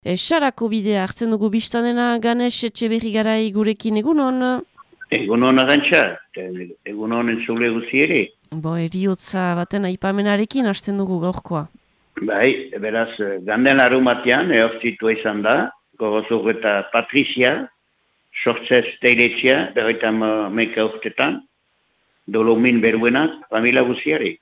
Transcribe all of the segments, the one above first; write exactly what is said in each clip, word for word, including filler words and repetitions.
E, Sarako bidea hartzen dugu biztanena, Ganesh Etxeberri Garai gurekin egunon. Egunon agantxa, egunon entzule guzi ere. Bo, eriotza baten aipamenarekin hasten dugu gaurkoa. Bai, beraz, ganden arumatean, eortzitua izan da, gogozuk eta Patrizia, sortzez teiletzia, berroita meka urtetan, dolomin beruenak, familia guziari.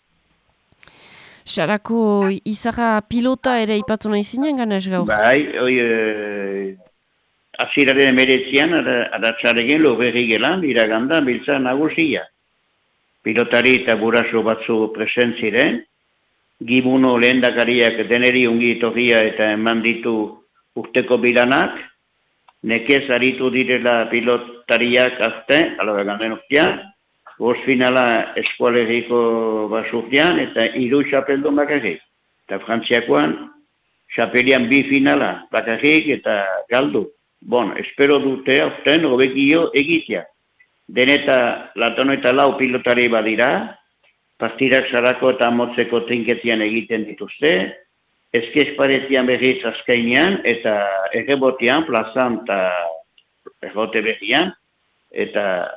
Sarako izara pilota ere ipatu nahi zinen, Ganesh gaur? Bai, oi, e, aziraren emeretzian, adatzaregin loberri gelan, iraganda, biltza nagusia. Pilotari eta buraso batzu presentziren, Gibuno lehendakariak deneri ungi etorria eta eman ditu urteko bilanak, nekez aritu direla pilotariak azte, alora ganden urtean, Boz finala eskualeriko basurtean eta hiru xapeldun bakarrik. Eta frantziakoan, xapelian bi finala bakarrik eta galdu. Bon, espero dute aurten hobekio egitea. Deneta latono eta lau pilotari badira, partidak Sarako eta motzeko trinketian egiten dituzte, eski esparetian berriz azkainean eta errebotean, plazan eta errote berrian, eta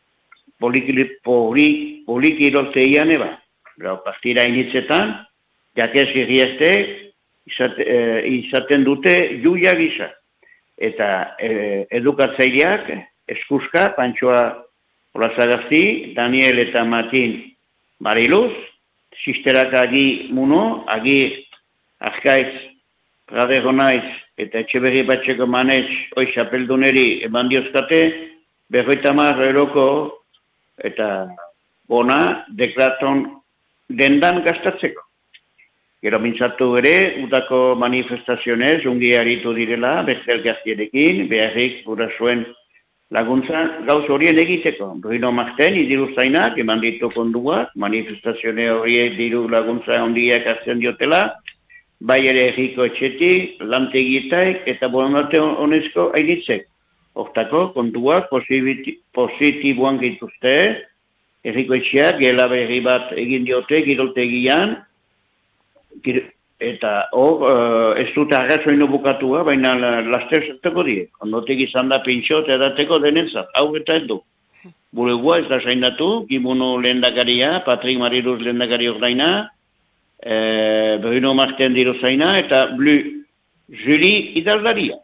polikirolteian eba. Partida initzetan, jakez girriazte, izate, e, izaten dute juia gisa. Eta e, edukatzaileak, eskuska, Pantsoa Olazagazti, Daniel eta Matin Mariluz, sisterak agi muno, agi Azkaiz, Pradero naiz, eta Etxeberri batxeko manez, oi xapelduneri eman diozkate, berroita mar eroko eta bona deklaton dendan gastatzeko. Gero mintzatu ere, udako manifestazionez, ungi aritu direla, beste elgaztierekin, beharrik gurasoen laguntza gauz horien egiteko. Bruno Marten, idiru zainak, eman ditu konduak, manifestazione horiek diru laguntza ondiak hartzen diotela, bai ere erriko etxetik, lantegietaik eta boronate honezko hainitzek. Hortako, kontuak positiboan gituzte, erriko etxeak, gela berri bat egin diote, giroltegian, eta hor, uh, ez dute arrazoino bukatua, baina laster zerteko die. Ondotek izan da pintxot edateko denentzat, hau eta ez du. Bulegua ez da zaindatu, Gibuno lehendakaria, Patrik Mariluz lehendakari ordaina, eh, Bruno Marten diru zaina, eta Blu Juli idaldaria.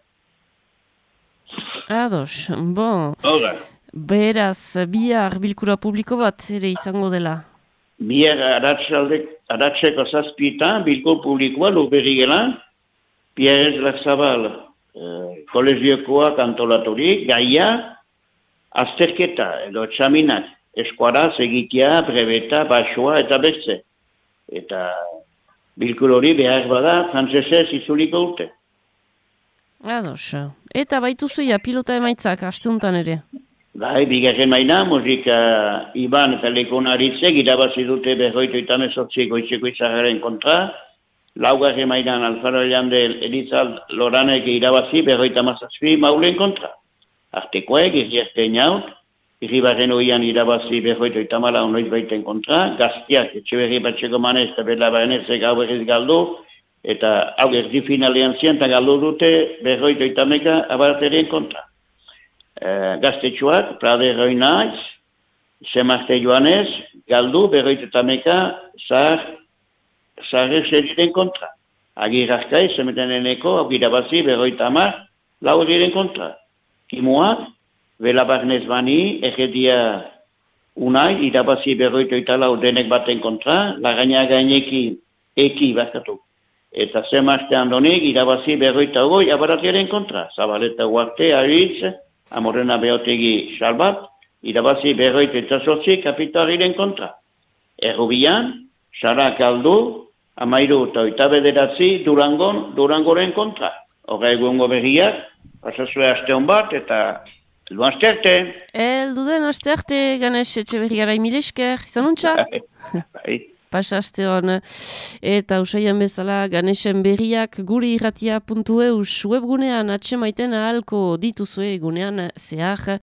Ados, bon. Hora. Beraz, bihar bilkura publiko bat ere izango dela. Bihar aratzeko zazpietan, bilkur publikoa lurberri gelan, Pierre Lazabal eh, kolegiokoak antolaturik, gaia, azterketa edo txaminak, eskuaraz egitea, brebeta, basoa eta beste. Eta bilkur hori behar bada, frantzesez itzuliko urte. Ados, eta baituzuia pilota emaitzak astuntan ere. Bai, bigarren maina, musika Iban eta Lekon Aritzek irabazi dute berroito eta mezortzi goitzeko izagaren kontra. Laugarren mainan Alfaro Elandel Elizal Loranek irabazi berroita mazazpi maulen kontra. Artekoek, irriazte inaut, irribarren oian irabazi berroito eta mala onoiz baiten kontra. Gaztiak, Etxeberri batxeko manez eta berla barenezek hau berriz galdu, eta hau erdi finalean zian eta galdu dute berroito eta meka abarteren kontra. Uh, gaztetxoak, Pradero naiz, Semarte Joanez, galdu, berroita eta meka, zahar, zaharrek zeriren kontra. Agir Azkaiz, zemeten eneko, aukirabazi, berroita amar, lau diren kontra. Kimuak, Bela Barnez Bani, egedia unai, irabazi berroita eta lau denek baten kontra, lagaina gaineki eki bazkatu. Eta Semarte Andonik, irabazi berroita goi, abaratiaren kontra. Zabaleta Huarte, Aritz, Amorena Beotegi Salbat, irabazi berroit eta sortzi kapitaliren kontra. Errubian, Sarak aldu, amairu eta oita bederatzi Durangon, Durangoren kontra. Horra egungo berriak, pasazue aste hon bat, eta eldu aste arte. Eldu den aste arte, Ganesh Etxeberri Garai mil esker, izan untxa? Bai. Pasa aste hon, eta usaian bezala Ganeshen berriak guri irratia puntu eus webgunean atsemaiten ahalko dituzue gunean zehar.